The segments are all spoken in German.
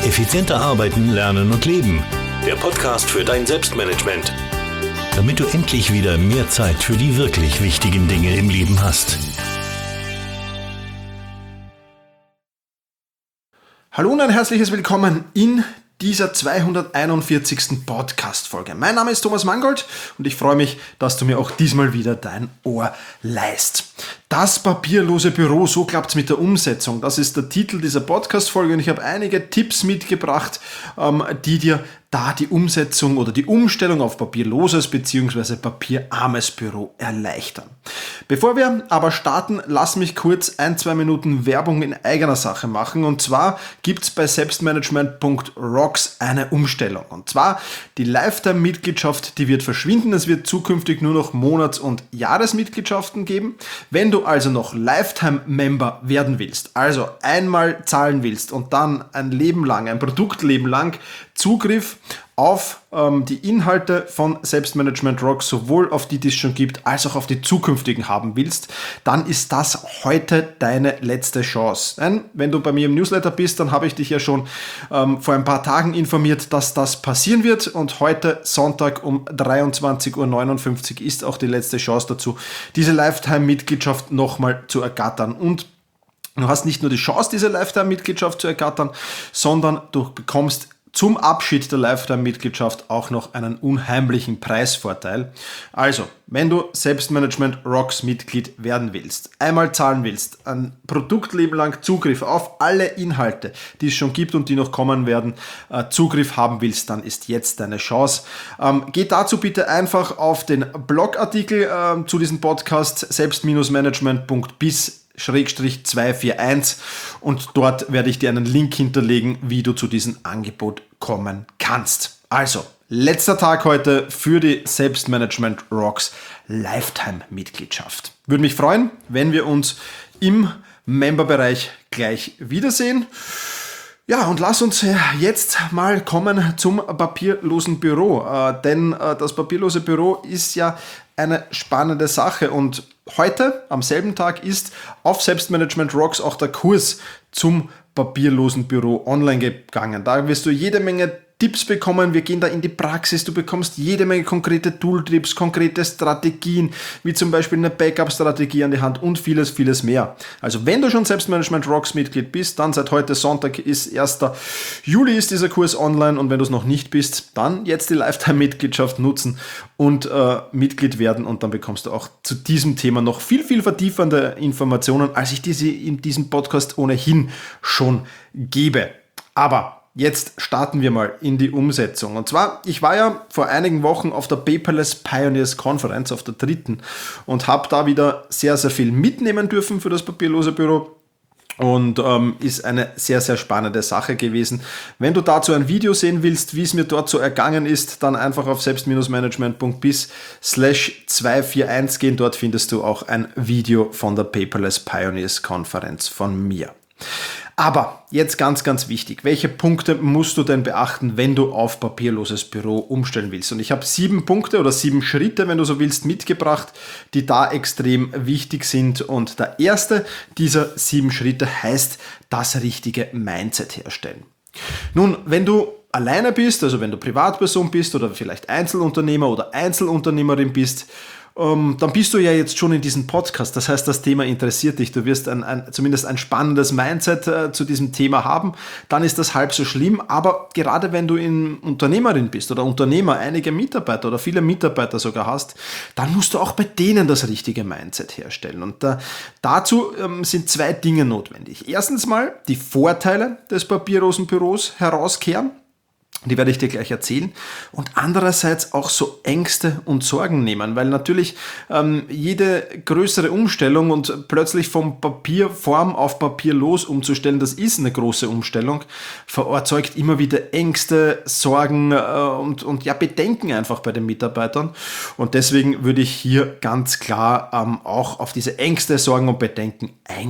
Effizienter arbeiten, lernen und leben. Der Podcast für dein Selbstmanagement. Damit du endlich wieder mehr Zeit für die wirklich wichtigen Dinge im Leben hast. Hallo und ein herzliches Willkommen in dieser 241. Podcast-Folge. Mein Name ist Thomas Mangold und ich freue mich, dass du mir auch diesmal wieder dein Ohr leihst. Das papierlose Büro, so klappt's mit der Umsetzung. Das ist der Titel dieser Podcast-Folge und ich habe einige Tipps mitgebracht, die dir da die Umsetzung oder die Umstellung auf papierloses bzw. papierarmes Büro erleichtern. Bevor wir aber starten, lass mich kurz 1-2 Minuten Werbung in eigener Sache machen. Und zwar gibt's bei Selbstmanagement.rocks eine Umstellung. Und zwar die Lifetime-Mitgliedschaft, die wird verschwinden. Es wird zukünftig nur noch Monats- und Jahresmitgliedschaften geben. Wenn du also noch Lifetime-Member werden willst, also einmal zahlen willst und dann ein Produktleben lang Zugriff auf die Inhalte von Selbstmanagement Rocks, sowohl auf die es schon gibt, als auch auf die zukünftigen haben willst, dann ist das heute deine letzte Chance. Denn wenn du bei mir im Newsletter bist, dann habe ich dich ja schon vor ein paar Tagen informiert, dass das passieren wird und heute Sonntag um 23:59 Uhr ist auch die letzte Chance dazu, diese Lifetime-Mitgliedschaft nochmal zu ergattern. Und du hast nicht nur die Chance, diese Lifetime-Mitgliedschaft zu ergattern, sondern du bekommst zum Abschied der Lifetime-Mitgliedschaft auch noch einen unheimlichen Preisvorteil. Also, wenn du Selbstmanagement Rocks Mitglied werden willst, einmal zahlen willst, ein Produktleben lang Zugriff auf alle Inhalte, die es schon gibt und die noch kommen werden, Zugriff haben willst, dann ist jetzt deine Chance. Geh dazu bitte einfach auf den Blogartikel zu diesem Podcast selbst-management.biz/241 und dort werde ich dir einen Link hinterlegen, wie du zu diesem Angebot kommen kannst. Also, letzter Tag heute für die Selbstmanagement Rocks Lifetime-Mitgliedschaft. Würde mich freuen, wenn wir uns im Memberbereich gleich wiedersehen. Ja, und lass uns jetzt mal kommen zum papierlosen Büro, denn das papierlose Büro ist ja eine spannende Sache und heute, am selben Tag, ist auf Selbstmanagement Rocks auch der Kurs zum papierlosen Büro online gegangen. Da wirst du jede Menge Tipps bekommen, wir gehen da in die Praxis, du bekommst jede Menge konkrete Tooltips, konkrete Strategien, wie zum Beispiel eine Backup-Strategie an die Hand und vieles, vieles mehr. Also wenn du schon Selbstmanagement Rocks Mitglied bist, dann seit heute Sonntag ist 1. Juli ist dieser Kurs online und wenn du es noch nicht bist, dann jetzt die Lifetime-Mitgliedschaft nutzen und Mitglied werden und dann bekommst du auch zu diesem Thema noch viel, viel vertiefende Informationen, als ich diese in diesem Podcast ohnehin schon gebe. Aber jetzt starten wir mal in die Umsetzung. Und zwar, ich war ja vor einigen Wochen auf der Paperless Pioneers Conference, auf der 3. und habe da wieder sehr, sehr viel mitnehmen dürfen für das papierlose Büro. Und ist eine sehr, sehr spannende Sache gewesen. Wenn du dazu ein Video sehen willst, wie es mir dort so ergangen ist, dann einfach auf selbst-management.biz/241 gehen. Dort findest du auch ein Video von der Paperless Pioneers Conference von mir. Aber jetzt ganz, ganz wichtig, welche Punkte musst du denn beachten, wenn du auf papierloses Büro umstellen willst? Und ich habe 7 Punkte oder 7 Schritte, wenn du so willst, mitgebracht, die da extrem wichtig sind. Und der erste dieser 7 Schritte heißt, das richtige Mindset herstellen. Nun, wenn du alleine bist, also wenn du Privatperson bist oder vielleicht Einzelunternehmer oder Einzelunternehmerin bist, dann bist du ja jetzt schon in diesem Podcast. Das heißt, das Thema interessiert dich. Du wirst zumindest ein spannendes Mindset zu diesem Thema haben. Dann ist das halb so schlimm. Aber gerade wenn du Unternehmerin bist oder Unternehmer, einige Mitarbeiter oder viele Mitarbeiter sogar hast, dann musst du auch bei denen das richtige Mindset herstellen. Und dazu sind 2 Dinge notwendig. Erstens mal die Vorteile des papierlosen Büros herauskehren. Die werde ich dir gleich erzählen. Und andererseits auch so Ängste und Sorgen nehmen, weil natürlich jede größere Umstellung und plötzlich vom Papierform auf papierlos umzustellen, das ist eine große Umstellung, erzeugt immer wieder Ängste, Sorgen und ja, Bedenken einfach bei den Mitarbeitern. Und deswegen würde ich hier ganz klar auch auf diese Ängste, Sorgen und Bedenken eingehen.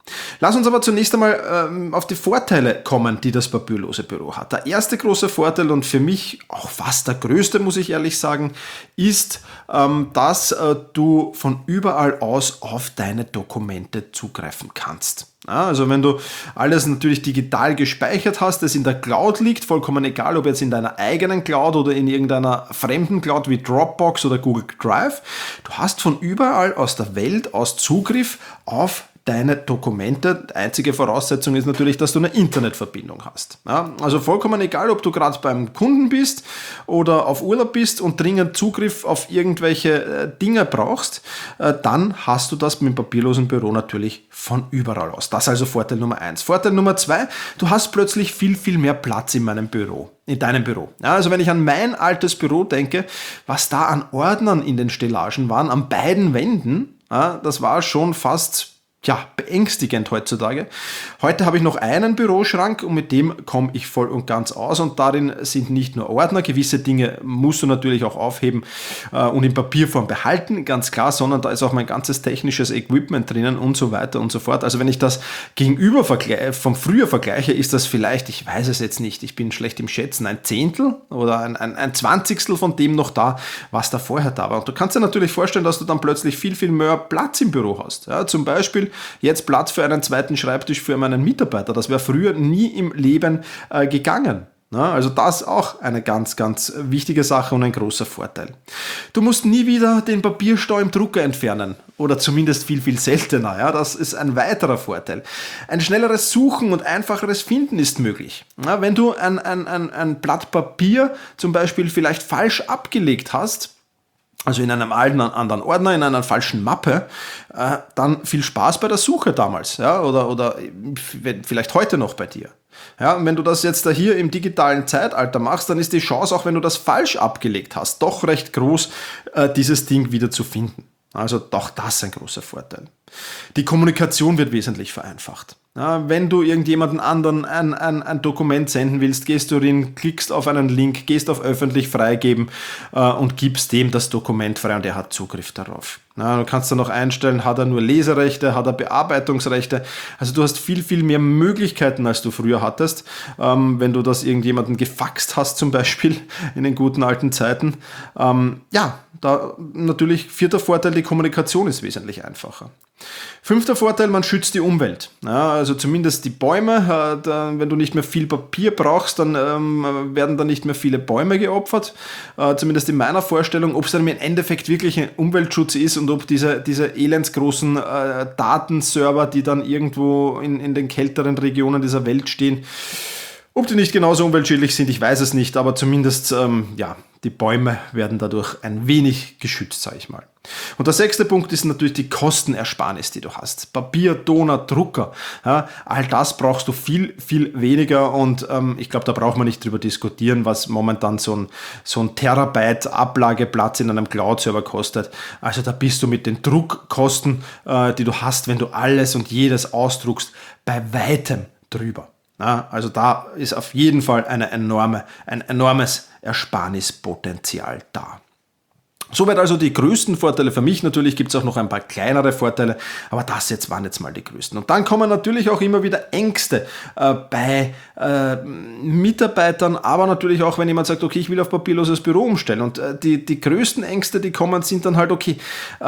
Lass uns aber zunächst einmal auf die Vorteile kommen, die das papierlose Büro hat. Der erste große Vorteil und für mich auch fast der größte, muss ich ehrlich sagen, ist, dass du von überall aus auf deine Dokumente zugreifen kannst. Ja, also wenn du alles natürlich digital gespeichert hast, das in der Cloud liegt, vollkommen egal, ob jetzt in deiner eigenen Cloud oder in irgendeiner fremden Cloud wie Dropbox oder Google Drive, du hast von überall aus der Welt aus Zugriff auf deine Dokumente. Die einzige Voraussetzung ist natürlich, dass du eine Internetverbindung hast. Ja, also vollkommen egal, ob du gerade beim Kunden bist oder auf Urlaub bist und dringend Zugriff auf irgendwelche Dinge brauchst, dann hast du das mit dem papierlosen Büro natürlich von überall aus. Das ist also Vorteil Nummer 1. Vorteil Nummer 2, du hast plötzlich viel, viel mehr Platz in deinem Büro. Ja, also wenn ich an mein altes Büro denke, was da an Ordnern in den Stellagen waren, an beiden Wänden, ja, das war schon fast beängstigend heutzutage. Heute habe ich noch einen Büroschrank und mit dem komme ich voll und ganz aus und darin sind nicht nur Ordner, gewisse Dinge musst du natürlich auch aufheben und in Papierform behalten, ganz klar, sondern da ist auch mein ganzes technisches Equipment drinnen und so weiter und so fort. Also wenn ich das gegenüber vom früher vergleiche, ist das vielleicht, ich weiß es jetzt nicht, ich bin schlecht im Schätzen, ein Zehntel oder ein Zwanzigstel von dem noch da, was da vorher da war. Und du kannst dir natürlich vorstellen, dass du dann plötzlich viel, viel mehr Platz im Büro hast. Ja, zum Beispiel jetzt Platz für einen zweiten Schreibtisch für meinen Mitarbeiter. Das wäre früher nie im Leben gegangen. Na, also das ist auch eine ganz, ganz wichtige Sache und ein großer Vorteil. Du musst nie wieder den Papierstau im Drucker entfernen oder zumindest viel, viel seltener. Ja, das ist ein weiterer Vorteil. Ein schnelleres Suchen und einfacheres Finden ist möglich. Ja, wenn du ein Blatt Papier zum Beispiel vielleicht falsch abgelegt hast, also in einem anderen Ordner, in einer falschen Mappe, dann viel Spaß bei der Suche damals, ja, oder vielleicht heute noch bei dir. Ja, und wenn du das jetzt da hier im digitalen Zeitalter machst, dann ist die Chance, auch wenn du das falsch abgelegt hast, doch recht groß, dieses Ding wieder zu finden. Also doch das ein großer Vorteil. Die Kommunikation wird wesentlich vereinfacht. Ja, wenn du irgendjemanden anderen ein Dokument senden willst, gehst du rein, klickst auf einen Link, gehst auf öffentlich freigeben und gibst dem das Dokument frei und er hat Zugriff darauf. Ja, du kannst dann noch einstellen, hat er nur Leserechte, hat er Bearbeitungsrechte. Also du hast viel, viel mehr Möglichkeiten, als du früher hattest. Wenn du das irgendjemanden gefaxt hast, zum Beispiel in den guten alten Zeiten. Da natürlich vierter Vorteil, die Kommunikation ist wesentlich einfacher. Fünfter Vorteil, man schützt die Umwelt. Ja, also zumindest die Bäume. Wenn du nicht mehr viel Papier brauchst, dann werden da nicht mehr viele Bäume geopfert. Zumindest in meiner Vorstellung, ob es dann im Endeffekt wirklich ein Umweltschutz ist und ob diese elendsgroßen Datenserver, die dann irgendwo in den kälteren Regionen dieser Welt stehen, ob die nicht genauso umweltschädlich sind, ich weiß es nicht, aber zumindest, die Bäume werden dadurch ein wenig geschützt, sage ich mal. Und der sechste Punkt ist natürlich die Kostenersparnis, die du hast. Papier, Toner, Drucker, ja, all das brauchst du viel, viel weniger und ich glaube, da braucht man nicht drüber diskutieren, was momentan so ein Terabyte Ablageplatz in einem Cloud-Server kostet. Also da bist du mit den Druckkosten, die du hast, wenn du alles und jedes ausdruckst, bei weitem drüber. Ja, also da ist auf jeden Fall ein enormes Ersparnispotenzial da. Soweit also die größten Vorteile für mich. Natürlich gibt es auch noch ein paar kleinere Vorteile, aber das waren jetzt mal die größten. Und dann kommen natürlich auch immer wieder Ängste bei Mitarbeitern, aber natürlich auch, wenn jemand sagt, okay, ich will auf papierloses Büro umstellen. Und die größten Ängste, die kommen, sind dann halt, okay,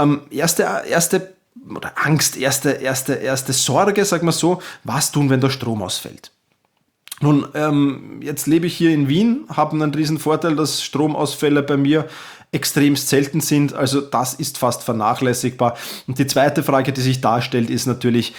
erste Angst, erste Sorge, sag mal so, was tun, wenn der Strom ausfällt? Nun, jetzt lebe ich hier in Wien, habe einen riesen Vorteil, dass Stromausfälle bei mir extremst selten sind, also das ist fast vernachlässigbar. Und die zweite Frage, die sich darstellt, ist natürlich,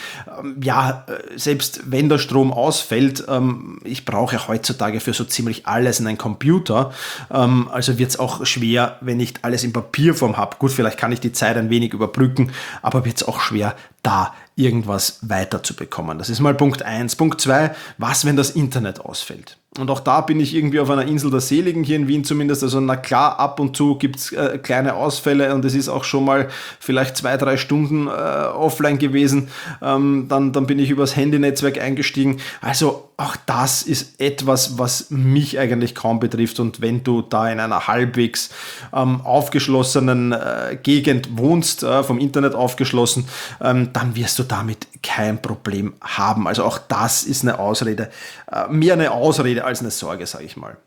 selbst wenn der Strom ausfällt, ich brauche heutzutage für so ziemlich alles einen Computer, also wird es auch schwer, wenn ich alles in Papierform habe. Gut, vielleicht kann ich die Zeit ein wenig überbrücken, aber wird es auch schwer, da irgendwas weiterzubekommen. Das ist mal Punkt 1. Punkt 2, was, wenn das Internet ausfällt? Und auch da bin ich irgendwie auf einer Insel der Seligen, hier in Wien zumindest. Also na klar, ab und zu gibt es kleine Ausfälle und es ist auch schon mal vielleicht 2-3 Stunden offline gewesen. Dann bin ich übers Handynetzwerk eingestiegen. Also auch das ist etwas, was mich eigentlich kaum betrifft. Und wenn du da in einer halbwegs aufgeschlossenen Gegend wohnst, vom Internet aufgeschlossen, dann wirst du damit kein Problem haben. Also auch das ist eine Ausrede, mehr eine Ausrede als eine Sorge, sage ich mal.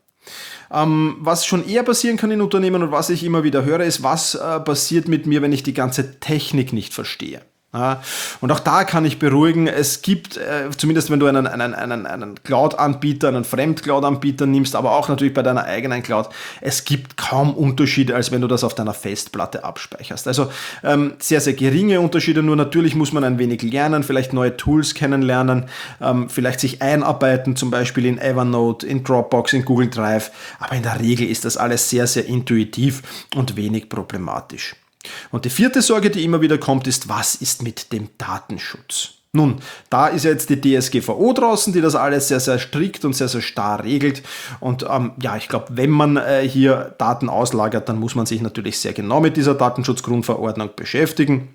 Was schon eher passieren kann in Unternehmen und was ich immer wieder höre, ist, was passiert mit mir, wenn ich die ganze Technik nicht verstehe. Ja, und auch da kann ich beruhigen, es gibt, zumindest wenn du einen Cloud-Anbieter, einen Fremd-Cloud-Anbieter nimmst, aber auch natürlich bei deiner eigenen Cloud, es gibt kaum Unterschiede, als wenn du das auf deiner Festplatte abspeicherst. Also sehr, sehr geringe Unterschiede, nur natürlich muss man ein wenig lernen, vielleicht neue Tools kennenlernen, vielleicht sich einarbeiten, zum Beispiel in Evernote, in Dropbox, in Google Drive, aber in der Regel ist das alles sehr, sehr intuitiv und wenig problematisch. Und die vierte Sorge, die immer wieder kommt, ist, was ist mit dem Datenschutz? Nun, da ist ja jetzt die DSGVO draußen, die das alles sehr, sehr strikt und sehr, sehr starr regelt. Und ich glaube, wenn man hier Daten auslagert, dann muss man sich natürlich sehr genau mit dieser Datenschutzgrundverordnung beschäftigen.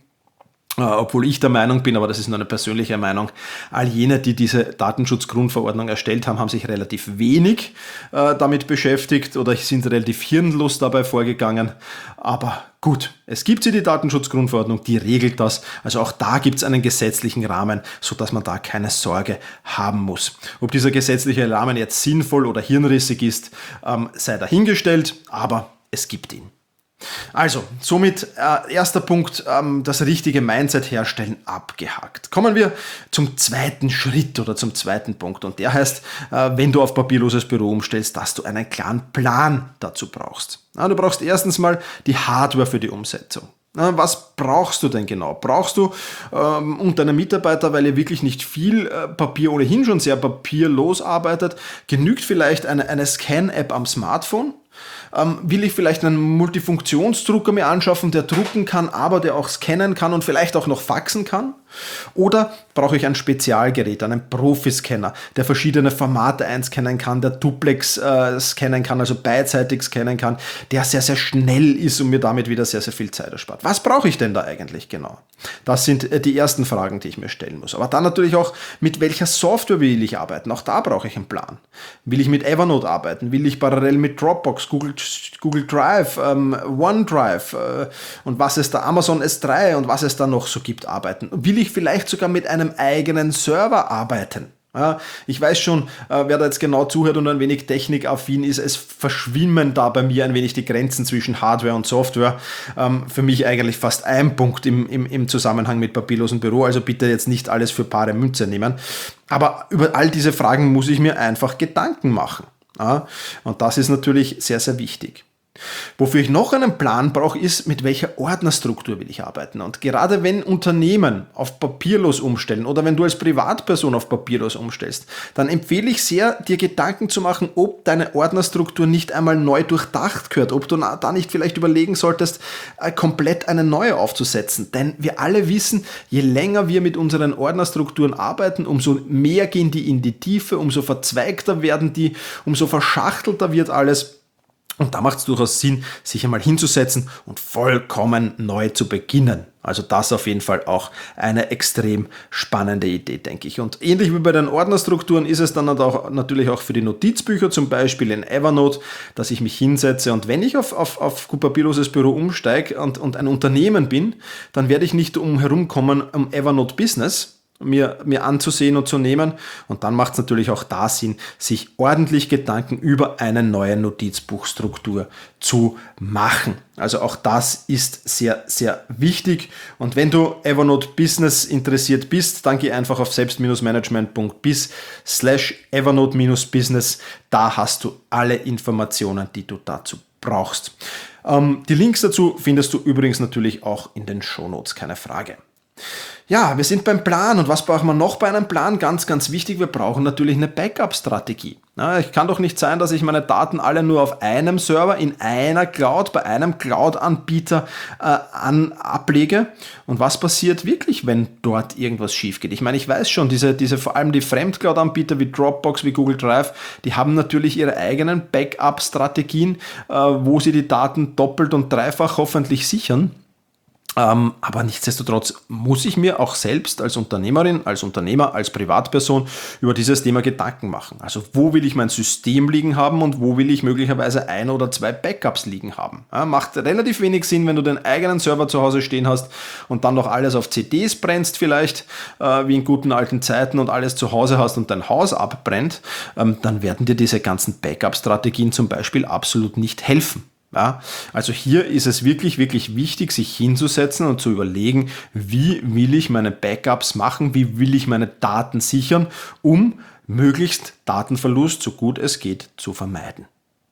Obwohl ich der Meinung bin, aber das ist nur eine persönliche Meinung, all jene, die diese Datenschutzgrundverordnung erstellt haben, haben sich relativ wenig damit beschäftigt oder sind relativ hirnlos dabei vorgegangen. Aber gut, es gibt die Datenschutzgrundverordnung, die regelt das. Also auch da gibt es einen gesetzlichen Rahmen, sodass man da keine Sorge haben muss. Ob dieser gesetzliche Rahmen jetzt sinnvoll oder hirnrissig ist, sei dahingestellt, aber es gibt ihn. Also, somit erster Punkt, das richtige Mindset herstellen, abgehakt. Kommen wir zum zweiten Schritt oder zum zweiten Punkt. Und der heißt, wenn du auf papierloses Büro umstellst, dass du einen klaren Plan dazu brauchst. Du brauchst erstens mal die Hardware für die Umsetzung. Was brauchst du denn genau? Brauchst du und deine Mitarbeiter, weil ihr wirklich nicht viel Papier ohnehin schon sehr papierlos arbeitet, genügt vielleicht eine Scan-App am Smartphone? Will ich vielleicht einen Multifunktionsdrucker mir anschaffen, der drucken kann, aber der auch scannen kann und vielleicht auch noch faxen kann? Oder brauche ich ein Spezialgerät, einen Profi-Scanner, der verschiedene Formate einscannen kann, der Duplex scannen kann, also beidseitig scannen kann, der sehr, sehr schnell ist und mir damit wieder sehr, sehr viel Zeit erspart. Was brauche ich denn da eigentlich genau? Das sind die ersten Fragen, die ich mir stellen muss. Aber dann natürlich auch, mit welcher Software will ich arbeiten? Auch da brauche ich einen Plan. Will ich mit Evernote arbeiten? Will ich parallel mit Dropbox, Google Drive, OneDrive und was es da, Amazon S3 und was es da noch so gibt, arbeiten? Will ich vielleicht sogar mit einem eigenen Server arbeiten? Ja, ich weiß schon, wer da jetzt genau zuhört und ein wenig technikaffin ist, es verschwimmen da bei mir ein wenig die Grenzen zwischen Hardware und Software. Für mich eigentlich fast ein Punkt im Zusammenhang mit papierlosem Büro, also bitte jetzt nicht alles für bare Münze nehmen. Aber über all diese Fragen muss ich mir einfach Gedanken machen. Ja, und das ist natürlich sehr, sehr wichtig. Wofür ich noch einen Plan brauche, ist, mit welcher Ordnerstruktur will ich arbeiten. Und gerade wenn Unternehmen auf papierlos umstellen oder wenn du als Privatperson auf papierlos umstellst, dann empfehle ich sehr, dir Gedanken zu machen, ob deine Ordnerstruktur nicht einmal neu durchdacht gehört, ob du da nicht vielleicht überlegen solltest, komplett eine neue aufzusetzen. Denn wir alle wissen, je länger wir mit unseren Ordnerstrukturen arbeiten, umso mehr gehen die in die Tiefe, umso verzweigter werden die, umso verschachtelter wird alles. Und da macht es durchaus Sinn, sich einmal hinzusetzen und vollkommen neu zu beginnen. Also das auf jeden Fall auch eine extrem spannende Idee, denke ich. Und ähnlich wie bei den Ordnerstrukturen ist es dann auch, natürlich auch für die Notizbücher, zum Beispiel in Evernote, dass ich mich hinsetze und wenn ich auf papierloses Büro umsteige und ein Unternehmen bin, dann werde ich nicht umherum kommen um Evernote Business, mir anzusehen und zu nehmen. Und dann macht es natürlich auch da Sinn, sich ordentlich Gedanken über eine neue Notizbuchstruktur zu machen. Also auch das ist sehr, sehr wichtig. Und wenn du Evernote Business interessiert bist, dann geh einfach auf selbst-management.biz/Evernote-Business. Da hast du alle Informationen, die du dazu brauchst. Die Links dazu findest du übrigens natürlich auch in den Shownotes, keine Frage. Ja, wir sind beim Plan. Und was brauchen wir noch bei einem Plan? Ganz, ganz wichtig, wir brauchen natürlich eine Backup-Strategie. Ja, ich kann doch nicht sein, dass ich meine Daten alle nur auf einem Server, in einer Cloud, bei einem Cloud-Anbieter ablege. Und was passiert wirklich, wenn dort irgendwas schief geht? Ich meine, ich weiß schon, diese vor allem die Fremd-Cloud-Anbieter wie Dropbox, wie Google Drive, die haben natürlich ihre eigenen Backup-Strategien, wo sie die Daten doppelt und dreifach hoffentlich sichern. Aber nichtsdestotrotz muss ich mir auch selbst als Unternehmerin, als Unternehmer, als Privatperson über dieses Thema Gedanken machen. Also wo will ich mein System liegen haben und wo will ich möglicherweise 1 oder 2 Backups liegen haben. Ja, macht relativ wenig Sinn, wenn du den eigenen Server zu Hause stehen hast und dann noch alles auf CDs brennst vielleicht, wie in guten alten Zeiten, und alles zu Hause hast und dein Haus abbrennt, dann werden dir diese ganzen Backup-Strategien zum Beispiel absolut nicht helfen. Ja, also hier ist es wirklich, wirklich wichtig, sich hinzusetzen und zu überlegen, wie will ich meine Backups machen, wie will ich meine Daten sichern, um möglichst Datenverlust, so gut es geht, zu vermeiden.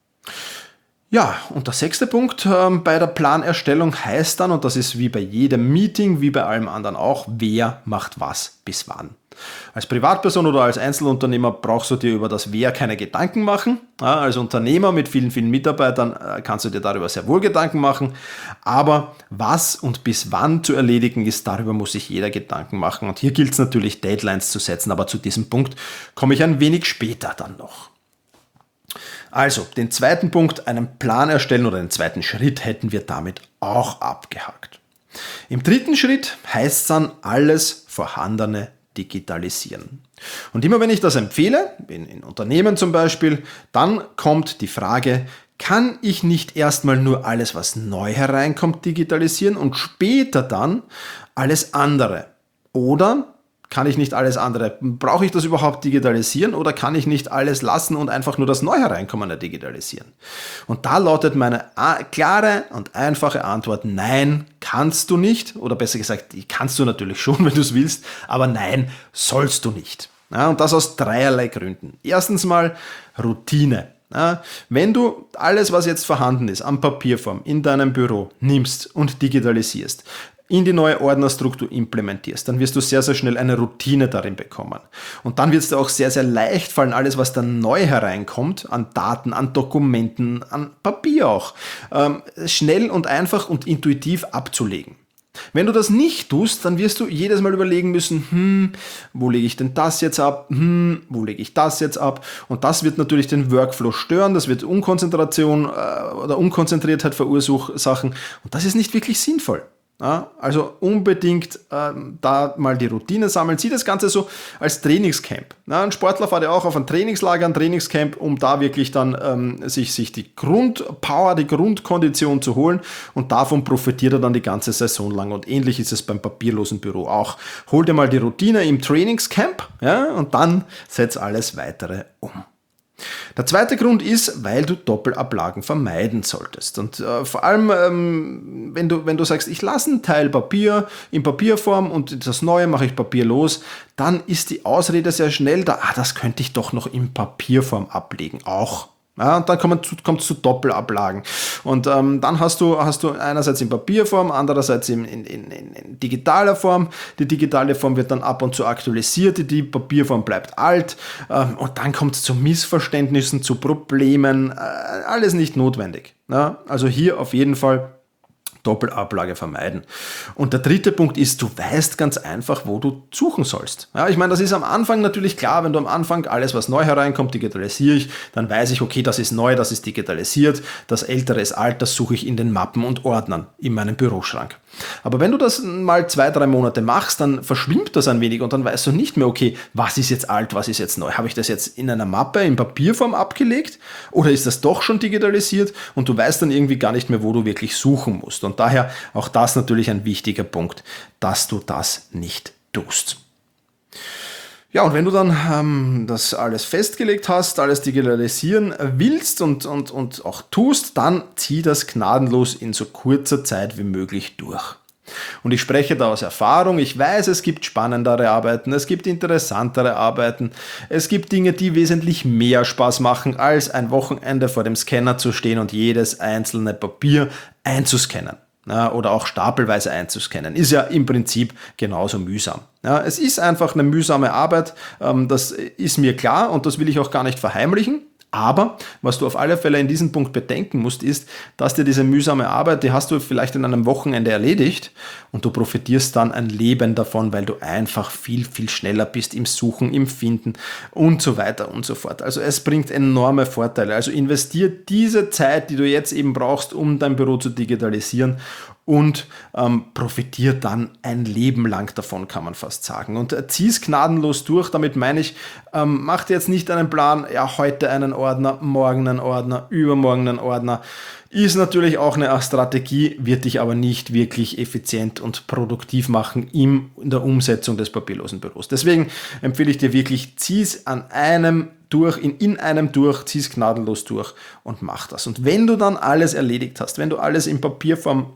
Ja, und der 6. Punkt bei der Planerstellung heißt dann, und das ist wie bei jedem Meeting, wie bei allem anderen auch, wer macht was bis wann. Als Privatperson oder als Einzelunternehmer brauchst du dir über das Wer keine Gedanken machen. Ja, als Unternehmer mit vielen, vielen Mitarbeitern kannst du dir darüber sehr wohl Gedanken machen. Aber was und bis wann zu erledigen ist, darüber muss sich jeder Gedanken machen. Und hier gilt es natürlich, Deadlines zu setzen. Aber zu diesem Punkt komme ich ein wenig später dann noch. Also, den 2. Punkt, einen Plan erstellen, oder den 2. Schritt hätten wir damit auch abgehakt. Im 3. Schritt heißt es dann, alles Vorhandene digitalisieren. Und immer wenn ich das empfehle, in Unternehmen zum Beispiel, dann kommt die Frage, kann ich nicht erstmal nur alles, was neu hereinkommt, digitalisieren und später dann alles andere? Oder kann ich nicht alles andere? Brauche ich das überhaupt digitalisieren oder kann ich nicht alles lassen und einfach nur das neu hereinkommende digitalisieren? Und da lautet meine klare und einfache Antwort: Nein, kannst du nicht. Oder besser gesagt, kannst du natürlich schon, wenn du es willst, aber nein, sollst du nicht. Ja, und das aus dreierlei Gründen. Erstens mal Routine. Ja, wenn du alles, was jetzt vorhanden ist, an Papierform in deinem Büro nimmst und digitalisierst, in die neue Ordnerstruktur implementierst, dann wirst du sehr, sehr schnell eine Routine darin bekommen. Und dann wird es dir auch sehr, sehr leicht fallen, alles, was dann neu hereinkommt, an Daten, an Dokumenten, an Papier auch, schnell und einfach und intuitiv abzulegen. Wenn du das nicht tust, dann wirst du jedes Mal überlegen müssen, wo lege ich denn das jetzt ab, wo lege ich das jetzt ab, und das wird natürlich den Workflow stören, das wird Unkonzentration oder Unkonzentriertheit verursachen, und das ist nicht wirklich sinnvoll. Ja, also unbedingt da mal die Routine sammeln. Sieh das Ganze so als Trainingscamp. Ja, ein Sportler fährt ja auch auf ein Trainingslager, ein Trainingscamp, um da wirklich dann sich die Grundpower, die Grundkondition zu holen, und davon profitiert er dann die ganze Saison lang. Und ähnlich ist es beim papierlosen Büro auch. Hol dir mal die Routine im Trainingscamp, ja, und dann setz alles Weitere um. Der 2. Grund ist, weil du Doppelablagen vermeiden solltest. Und vor allem, wenn du sagst, ich lasse einen Teil Papier in Papierform und das Neue mache ich papierlos, dann ist die Ausrede sehr schnell da, das könnte ich doch noch in Papierform ablegen, auch. Ja, und dann kommt es zu Doppelablagen. Und dann hast du einerseits in Papierform, andererseits in digitaler Form. Die digitale Form wird dann ab und zu aktualisiert, die Papierform bleibt alt. Und dann kommt es zu Missverständnissen, zu Problemen. Alles nicht notwendig. Ja, also hier auf jeden Fall Doppelablage vermeiden. Und der 3. Punkt ist, du weißt ganz einfach, wo du suchen sollst. Ja, ich meine, das ist am Anfang natürlich klar, wenn du am Anfang alles, was neu hereinkommt, digitalisiere ich, dann weiß ich, okay, das ist neu, das ist digitalisiert, das Ältere ist alt, das suche ich in den Mappen und Ordnern in meinem Büroschrank. Aber wenn du das mal 2-3 Monate machst, dann verschwimmt das ein wenig und dann weißt du nicht mehr, okay, was ist jetzt alt, was ist jetzt neu? Habe ich das jetzt in einer Mappe in Papierform abgelegt oder ist das doch schon digitalisiert? Und du weißt dann irgendwie gar nicht mehr, wo du wirklich suchen musst. Und daher auch das natürlich ein wichtiger Punkt, dass du das nicht tust. Ja, und wenn du dann das alles festgelegt hast, alles digitalisieren willst und auch tust, dann zieh das gnadenlos in so kurzer Zeit wie möglich durch. Und ich spreche da aus Erfahrung. Ich weiß, es gibt spannendere Arbeiten, es gibt interessantere Arbeiten, es gibt Dinge, die wesentlich mehr Spaß machen, als ein Wochenende vor dem Scanner zu stehen und jedes einzelne Papier einzuscannen. Ja, oder auch stapelweise einzuscannen, ist ja im Prinzip genauso mühsam. Ja, es ist einfach eine mühsame Arbeit, das ist mir klar und das will ich auch gar nicht verheimlichen. Aber was du auf alle Fälle in diesem Punkt bedenken musst, ist, dass dir diese mühsame Arbeit, die hast du vielleicht in einem Wochenende erledigt und du profitierst dann ein Leben davon, weil du einfach viel, viel schneller bist im Suchen, im Finden und so weiter und so fort. Also es bringt enorme Vorteile. Also investier diese Zeit, die du jetzt eben brauchst, um dein Büro zu digitalisieren, und profitiert dann ein Leben lang davon, kann man fast sagen. Und zieh es gnadenlos durch, damit meine ich, mach dir jetzt nicht einen Plan, ja, heute einen Ordner, morgen einen Ordner, übermorgen einen Ordner. Ist natürlich auch eine Strategie, wird dich aber nicht wirklich effizient und produktiv machen in der Umsetzung des papierlosen Büros. Deswegen empfehle ich dir wirklich, zieh es an einem durch, in einem durch, zieh es gnadenlos durch und mach das. Und wenn du dann alles erledigt hast, wenn du alles in Papierform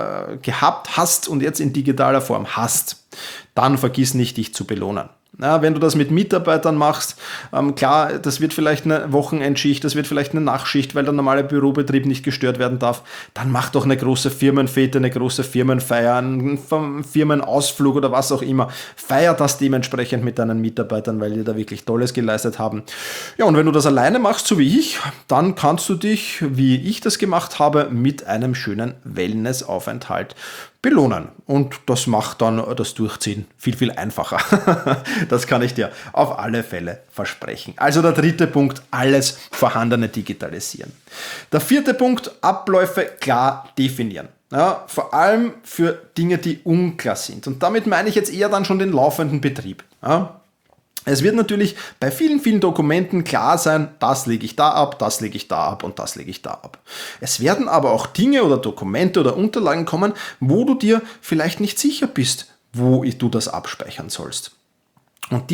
gehabt hast und jetzt in digitaler Form hast, dann vergiss nicht, dich zu belohnen. Ja, wenn du das mit Mitarbeitern machst, klar, das wird vielleicht eine Wochenendschicht, das wird vielleicht eine Nachtschicht, weil der normale Bürobetrieb nicht gestört werden darf, dann mach doch eine große Firmenfete, eine große Firmenfeier, einen Firmenausflug oder was auch immer. Feier das dementsprechend mit deinen Mitarbeitern, weil die da wirklich Tolles geleistet haben. Ja, und wenn du das alleine machst, so wie ich, dann kannst du dich, wie ich das gemacht habe, mit einem schönen Wellnessaufenthalt belohnen. Und das macht dann das Durchziehen viel, viel einfacher. Das kann ich dir auf alle Fälle versprechen. Also der dritte Punkt, alles Vorhandene digitalisieren. Der vierte Punkt, Abläufe klar definieren. Ja, vor allem für Dinge, die unklar sind. Und damit meine ich jetzt eher dann schon den laufenden Betrieb. Ja. Es wird natürlich bei vielen, vielen Dokumenten klar sein, das lege ich da ab, das lege ich da ab und das lege ich da ab. Es werden aber auch Dinge oder Dokumente oder Unterlagen kommen, wo du dir vielleicht nicht sicher bist, wo du das abspeichern sollst. Und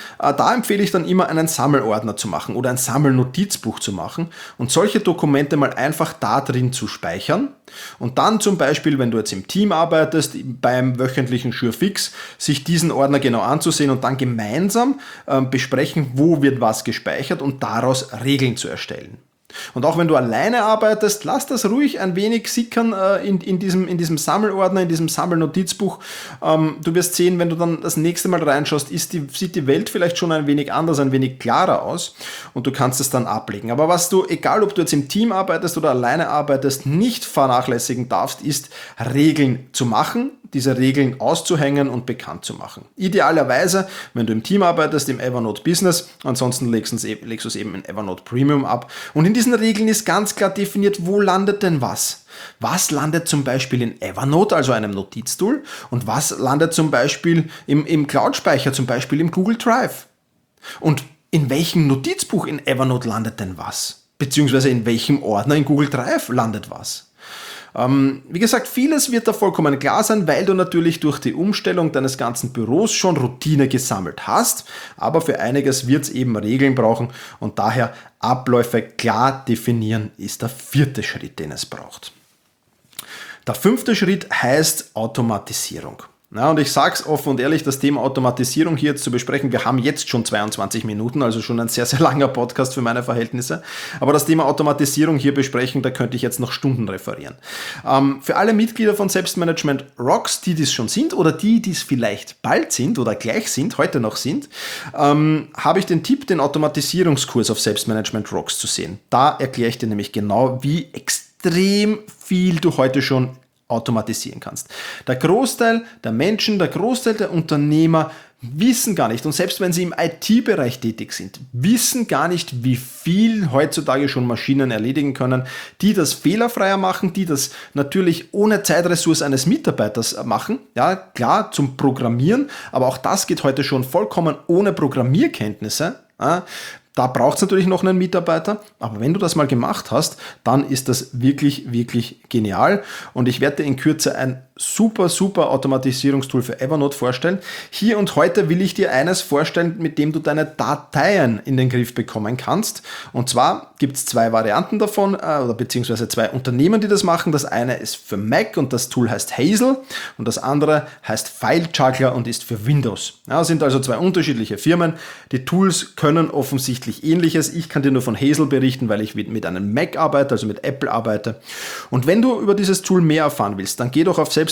da empfehle ich dann immer einen Sammelordner zu machen oder ein Sammelnotizbuch zu machen und solche Dokumente mal einfach da drin zu speichern und dann zum Beispiel, wenn du jetzt im Team arbeitest, beim wöchentlichen Surefix, sich diesen Ordner genau anzusehen und dann gemeinsam besprechen, wo wird was gespeichert und daraus Regeln zu erstellen. Und auch wenn du alleine arbeitest, lass das ruhig ein wenig sickern in diesem Sammelordner, in diesem Sammelnotizbuch. Du wirst sehen, wenn du dann das nächste Mal reinschaust, sieht die Welt vielleicht schon ein wenig anders, ein wenig klarer aus und du kannst es dann ablegen. Aber was du, egal ob du jetzt im Team arbeitest oder alleine arbeitest, nicht vernachlässigen darfst, ist Regeln zu machen, diese Regeln auszuhängen und bekannt zu machen. Idealerweise, wenn du im Team arbeitest, im Evernote Business, ansonsten legst du es eben in Evernote Premium ab. Und in diesen Regeln ist ganz klar definiert, wo landet denn was. Was landet zum Beispiel in Evernote, also einem Notiztool, und was landet zum Beispiel im Cloud-Speicher, zum Beispiel im Google Drive. Und in welchem Notizbuch in Evernote landet denn was? Beziehungsweise in welchem Ordner in Google Drive landet was? Wie gesagt, vieles wird da vollkommen klar sein, weil du natürlich durch die Umstellung deines ganzen Büros schon Routine gesammelt hast, aber für einiges wird es eben Regeln brauchen und daher Abläufe klar definieren ist der vierte Schritt, den es braucht. Der fünfte Schritt heißt Automatisierung. Ja, und ich sage es offen und ehrlich, das Thema Automatisierung hier jetzt zu besprechen, wir haben jetzt schon 22 Minuten, also schon ein sehr, sehr langer Podcast für meine Verhältnisse, aber das Thema Automatisierung hier besprechen, da könnte ich jetzt noch Stunden referieren. Für alle Mitglieder von Selbstmanagement Rocks, die dies schon sind oder die es vielleicht bald sind oder gleich sind, heute noch sind, habe ich den Tipp, den Automatisierungskurs auf Selbstmanagement Rocks zu sehen. Da erkläre ich dir nämlich genau, wie extrem viel du heute schon automatisieren kannst. Der Großteil der Menschen, der Großteil der Unternehmer wissen gar nicht, und selbst wenn sie im IT-Bereich tätig sind, wissen gar nicht, wie viel heutzutage schon Maschinen erledigen können, die das fehlerfreier machen, die das natürlich ohne Zeitressource eines Mitarbeiters machen. Ja, klar, zum Programmieren, aber auch das geht heute schon vollkommen ohne Programmierkenntnisse. Ja, da braucht es natürlich noch einen Mitarbeiter, aber wenn du das mal gemacht hast, dann ist das wirklich, wirklich genial und ich werde dir in Kürze ein super Automatisierungstool für Evernote vorstellen. Hier und heute will ich dir eines vorstellen, mit dem du deine Dateien in den Griff bekommen kannst. Und zwar gibt es zwei Varianten davon, oder beziehungsweise zwei Unternehmen, die das machen. Das eine ist für Mac und das Tool heißt Hazel und das andere heißt FileJuggler und ist für Windows. Ja, sind also zwei unterschiedliche Firmen. Die Tools können offensichtlich Ähnliches. Ich kann dir nur von Hazel berichten, weil ich mit einem Mac arbeite, also mit Apple arbeite. Und wenn du über dieses Tool mehr erfahren willst, dann geh doch auf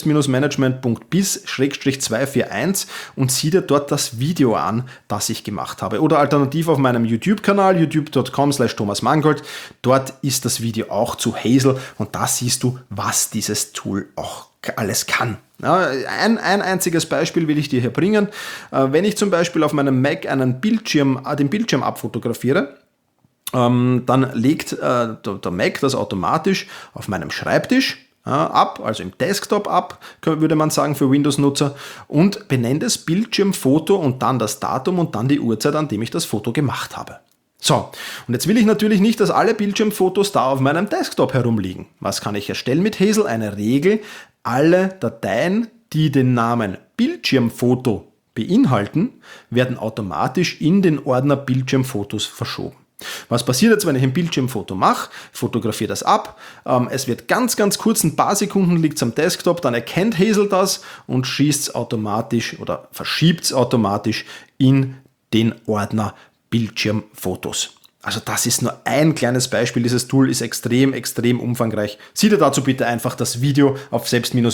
selbst-management.biz/241 und sieh dir dort das Video an, das ich gemacht habe. Oder alternativ auf meinem YouTube-Kanal, youtube.com/thomasmangold. Dort ist das Video auch zu Hazel und da siehst du, was dieses Tool auch alles kann. Ja, ein einziges Beispiel will ich dir hier bringen. Wenn ich zum Beispiel auf meinem Mac den Bildschirm abfotografiere, dann legt der Mac das automatisch auf meinem Schreibtisch. ab, also im Desktop-App, würde man sagen, für Windows-Nutzer, und benenne das Bildschirmfoto und dann das Datum und dann die Uhrzeit, an dem ich das Foto gemacht habe. So, und jetzt will ich natürlich nicht, dass alle Bildschirmfotos da auf meinem Desktop herumliegen. Was kann ich erstellen mit Hazel? Eine Regel: alle Dateien, die den Namen Bildschirmfoto beinhalten, werden automatisch in den Ordner Bildschirmfotos verschoben. Was passiert jetzt, wenn ich ein Bildschirmfoto mache? Fotografiere das ab. Es wird ganz kurz, ein paar Sekunden liegt es am Desktop, dann erkennt Hazel das und schießt es automatisch oder verschiebt es automatisch in den Ordner Bildschirmfotos. Also das ist nur ein kleines Beispiel. Dieses Tool ist extrem umfangreich. Sieh dir dazu bitte einfach das Video auf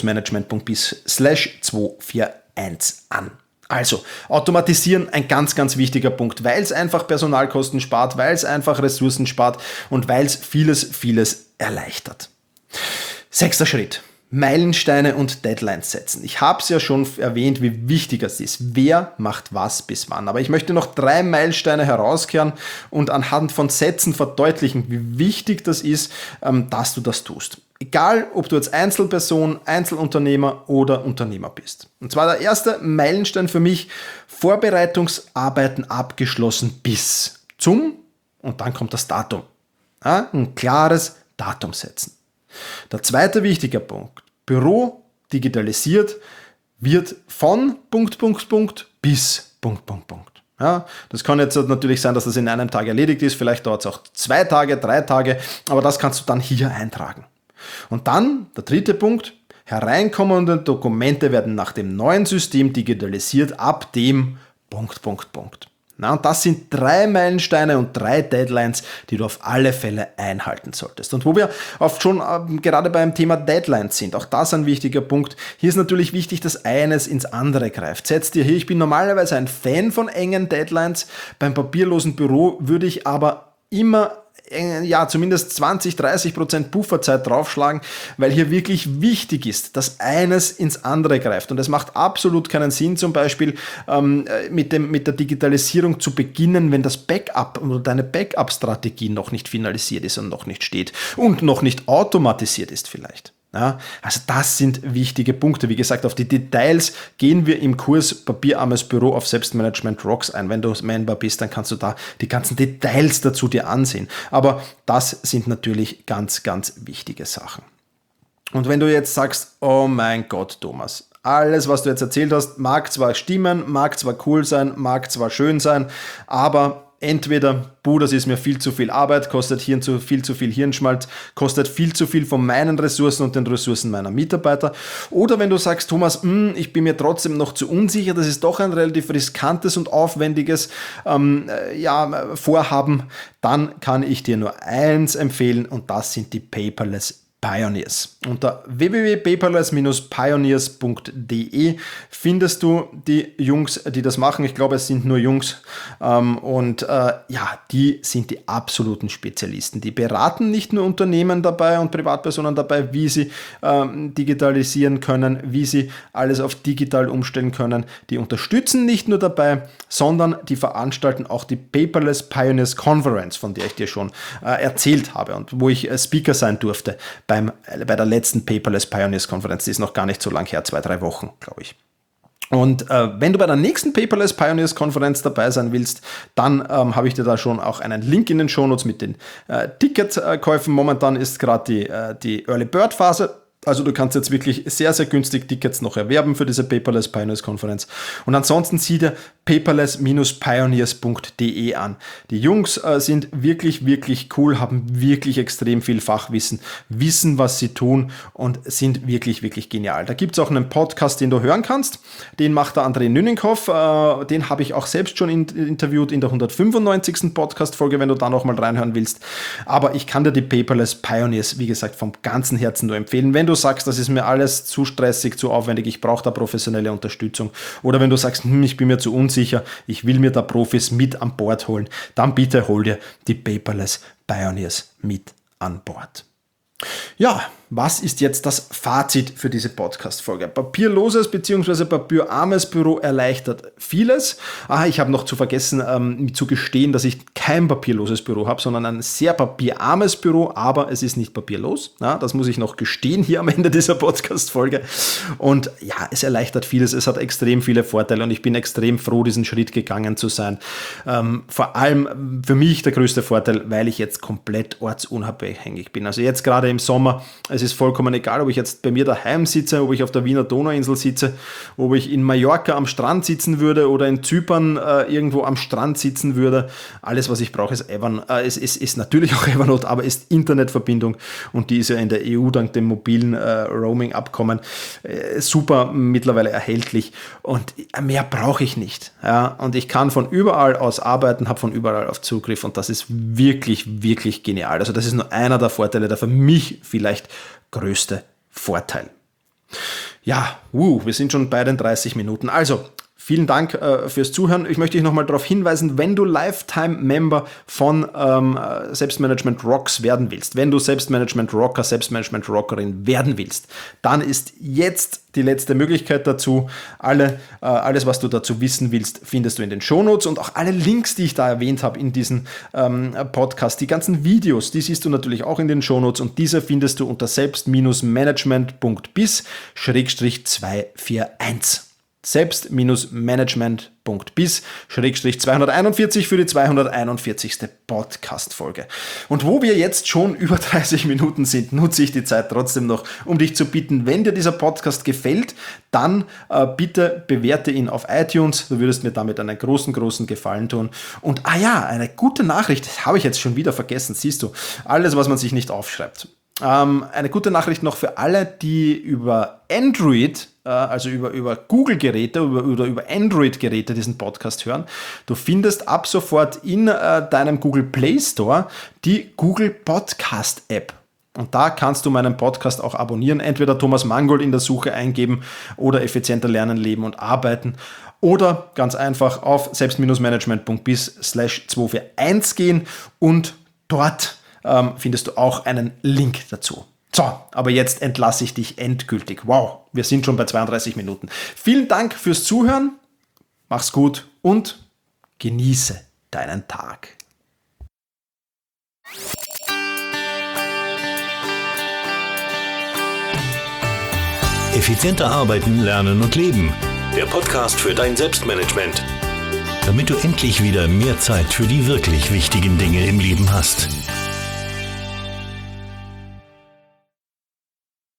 selbst-management.biz/241 an. Also, automatisieren, ein ganz wichtiger Punkt, weil es einfach Personalkosten spart, weil es einfach Ressourcen spart und weil es vieles erleichtert. 6. Schritt: Meilensteine und Deadlines setzen. Ich habe es ja schon erwähnt, wie wichtig es ist. Wer macht was bis wann? Aber ich möchte noch 3 Meilensteine herauskehren und anhand von Sätzen verdeutlichen, wie wichtig das ist, dass du das tust. Egal, ob du jetzt Einzelperson, Einzelunternehmer oder Unternehmer bist. Und zwar der erste Meilenstein für mich: Vorbereitungsarbeiten abgeschlossen bis zum, und dann kommt das Datum. Ja, ein klares Datum setzen. Der zweite wichtige Punkt: Büro digitalisiert wird von ... bis ... Ja, das kann jetzt natürlich sein, dass das in einem Tag erledigt ist, vielleicht dauert es auch 2 Tage, 3 Tage, aber das kannst du dann hier eintragen. Und dann der dritte Punkt: hereinkommende Dokumente werden nach dem neuen System digitalisiert ab dem ... Na, und das sind 3 Meilensteine und 3 Deadlines, die du auf alle Fälle einhalten solltest. Und wo wir oft schon gerade beim Thema Deadlines sind, auch das ein wichtiger Punkt. Hier ist natürlich wichtig, dass eines ins andere greift. Setz dir hier, ich bin normalerweise ein Fan von engen Deadlines. Beim papierlosen Büro würde ich aber immer zumindest 20-30% Pufferzeit draufschlagen, weil hier wirklich wichtig ist, dass eines ins andere greift. Und es macht absolut keinen Sinn, zum Beispiel mit der Digitalisierung zu beginnen, wenn das Backup oder deine Backup-Strategie noch nicht finalisiert ist und noch nicht steht und noch nicht automatisiert ist vielleicht. Ja, also das sind wichtige Punkte. Wie gesagt, auf die Details gehen wir im Kurs Papierarmes Büro auf Selbstmanagement Rocks ein. Wenn du Member bist, dann kannst du da die ganzen Details dazu dir ansehen. Aber das sind natürlich ganz wichtige Sachen. Und wenn du jetzt sagst, oh mein Gott, Thomas, alles, was du jetzt erzählt hast, mag zwar stimmen, mag zwar cool sein, mag zwar schön sein, aber entweder, das ist mir viel zu viel Arbeit, kostet viel zu viel Hirnschmalz, kostet viel zu viel von meinen Ressourcen und den Ressourcen meiner Mitarbeiter. Oder wenn du sagst, Thomas, ich bin mir trotzdem noch zu unsicher, das ist doch ein relativ riskantes und aufwendiges Vorhaben, dann kann ich dir nur eins empfehlen, und das sind die Paperless Pioneers. Unter www.paperless-pioneers.de findest du die Jungs, die das machen. Ich glaube, es sind nur Jungs die sind die absoluten Spezialisten. Die beraten nicht nur Unternehmen dabei und Privatpersonen dabei, wie sie digitalisieren können, wie sie alles auf digital umstellen können. Die unterstützen nicht nur dabei, sondern die veranstalten auch die Paperless Pioneers Conference, von der ich dir schon erzählt habe und wo ich Speaker sein durfte bei der letzten Paperless Pioneers Konferenz. Die ist noch gar nicht so lang her, 2-3 Wochen, glaube ich. Und wenn du bei der nächsten Paperless Pioneers Konferenz dabei sein willst, dann habe ich dir da schon auch einen Link in den Shownotes mit den Ticketkäufen. Momentan ist gerade die Early Bird Phase. Also du kannst jetzt wirklich sehr günstig Tickets noch erwerben für diese Paperless Pioneers Konferenz. Und ansonsten sieh dir paperless-pioneers.de an. Die Jungs sind wirklich cool, haben wirklich extrem viel Fachwissen, wissen, was sie tun und sind wirklich genial. Da gibt es auch einen Podcast, den du hören kannst. Den macht der André Nüninghoff. Den habe ich auch selbst schon interviewt in der 195. Podcast-Folge, wenn du da nochmal reinhören willst. Aber ich kann dir die Paperless Pioneers, wie gesagt, vom ganzen Herzen nur empfehlen. Wenn du sagst, das ist mir alles zu stressig, zu aufwendig, ich brauche da professionelle Unterstützung, oder wenn du sagst, ich bin mir zu unsicher, ich will mir da Profis mit an Bord holen, dann bitte hol dir die Paperless Pioneers mit an Bord. Ja, was ist jetzt das Fazit für diese Podcast-Folge? Papierloses bzw. papierarmes Büro erleichtert vieles. Ich habe noch zu vergessen, zu gestehen, dass ich kein papierloses Büro habe, sondern ein sehr papierarmes Büro, aber es ist nicht papierlos. Ja, das muss ich noch gestehen hier am Ende dieser Podcast-Folge. Und ja, es erleichtert vieles. Es hat extrem viele Vorteile und ich bin extrem froh, diesen Schritt gegangen zu sein. Vor allem für mich der größte Vorteil, weil ich jetzt komplett ortsunabhängig bin. Also jetzt gerade im Sommer, es ist vollkommen egal, ob ich jetzt bei mir daheim sitze, ob ich auf der Wiener Donauinsel sitze, ob ich in Mallorca am Strand sitzen würde oder in Zypern irgendwo am Strand sitzen würde. Alles, was ich brauche, ist natürlich auch Evernote, aber ist Internetverbindung und die ist ja in der EU dank dem mobilen Roaming-Abkommen super mittlerweile erhältlich und mehr brauche ich nicht. Ja? Und ich kann von überall aus arbeiten, habe von überall auf Zugriff und das ist wirklich, wirklich genial. Also das ist nur einer der Vorteile, der für mich vielleicht größte Vorteil. Ja, wir sind schon bei den 30 Minuten. Also, vielen Dank fürs Zuhören. Ich möchte dich nochmal darauf hinweisen, wenn du Lifetime-Member von Selbstmanagement Rocks werden willst, wenn du Selbstmanagement-Rocker, Selbstmanagement-Rockerin werden willst, dann ist jetzt die letzte Möglichkeit dazu. Alles, was du dazu wissen willst, findest du in den Shownotes und auch alle Links, die ich da erwähnt habe in diesem Podcast, die ganzen Videos, die siehst du natürlich auch in den Shownotes und diese findest du unter selbst-management.bis/241. selbst-management.bis/241 für die 241. Podcast-Folge. Und wo wir jetzt schon über 30 Minuten sind, nutze ich die Zeit trotzdem noch, um dich zu bitten, wenn dir dieser Podcast gefällt, dann bitte bewerte ihn auf iTunes. Du würdest mir damit einen großen, großen Gefallen tun. Und eine gute Nachricht, das habe ich jetzt schon wieder vergessen, siehst du, alles, was man sich nicht aufschreibt. Eine gute Nachricht noch für alle, die über Android, also über Google-Geräte oder über Android-Geräte diesen Podcast hören. Du findest ab sofort in deinem Google Play Store die Google Podcast App. Und da kannst du meinen Podcast auch abonnieren, entweder Thomas Mangold in der Suche eingeben oder effizienter lernen, leben und arbeiten. Oder ganz einfach auf selbst-management.bis/241 gehen und dort findest du auch einen Link dazu. So, aber jetzt entlasse ich dich endgültig. Wow, wir sind schon bei 32 Minuten. Vielen Dank fürs Zuhören, mach's gut und genieße deinen Tag. Effizienter arbeiten, lernen und leben. Der Podcast für dein Selbstmanagement. Damit du endlich wieder mehr Zeit für die wirklich wichtigen Dinge im Leben hast.